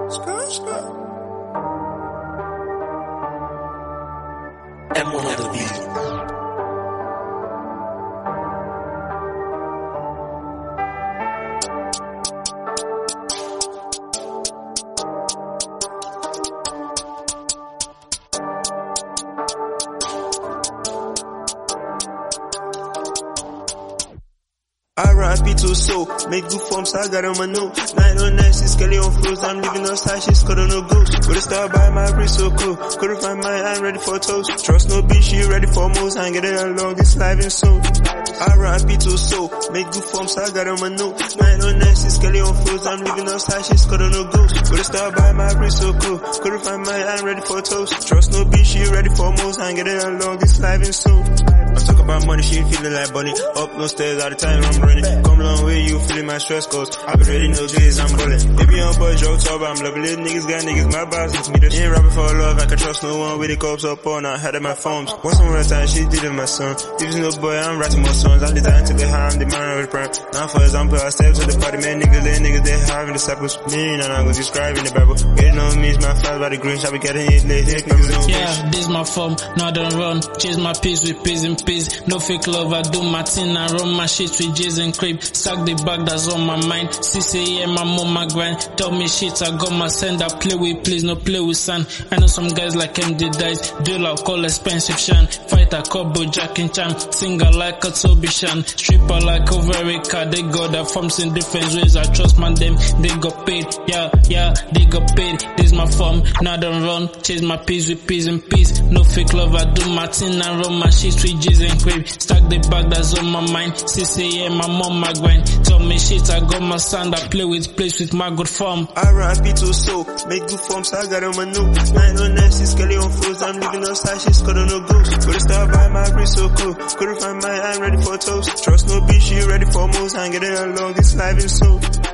M1 on the beat. R.I.P. to soul, make good forms, I got on my note. 909, she's Kelly on flows, I'm living outside, she's caught on no ghost. Could've started by my wrist so cool, could've find my hand ready for toast. Trust no bitch, she ready for most, I ain't get it along, this life and soul. R.I.P. to soul, make good forms, I got on my note. 909, she's Kelly on flows, I'm living outside, she's caught on no ghost. Could've started by my wrist so cool, could've find my hand ready for toast. Trust no bitch, she ready for most, I ain't get it along, this life and soul. I talk about money, she feeling like bunny. Up no stairs all the time, I'm running. Come long way, you feeling my stress goes. I already know this, I'm bullet. Baby on boy, joke talk, I'm loving little niggas, got niggas, my boss, it's me. Ain't rapping for love, I can trust no one with the cops up on, I had in my phones. Once on one time, she did it, my son. If you no boy, I'm writing more songs. I'm designed to be high, I'm the man of the prime. Now for example, I step to the party, man, niggas, they having disciples. Me, and I'm gonna describe in the Bible. Getting on me, my flies by the green, shall be getting it late. Yeah, this my form, now don't run. Chase my peace with peace and peace. No fake love, I do my thing, I run my shit with J's and creep. Sack the bag that's on my mind. 6 a.m. I'm on my grind. Tell me shit, I got my send. I play with please, no play with sand. I know some guys like MD Dice. Deal out, call expensive shan. Fight a couple Jack and Chan. Singer like a Toby Shan. Stripper like a very car. They got that forms in different ways. I trust man them, they got paid. Yeah, they got paid. This my form, now don't run. Chase my peace with peace and peace. No fake love, I do my thing. I run my shit with J's and creep. Stack the bag that's on my mind. 6 a.m. I'm on my grind. Tell me shit, I got my sound. I play with place with my good form. R.I.P. to soul, make good forms, I got on my note. 909, she's Kelly on flows, I'm living outside, she's caught on no ghost. Could've started by my wrist so cool, could've find my hand ready for toast. Trust no bitch, she ready for most, I ain't get it along, this life and soul.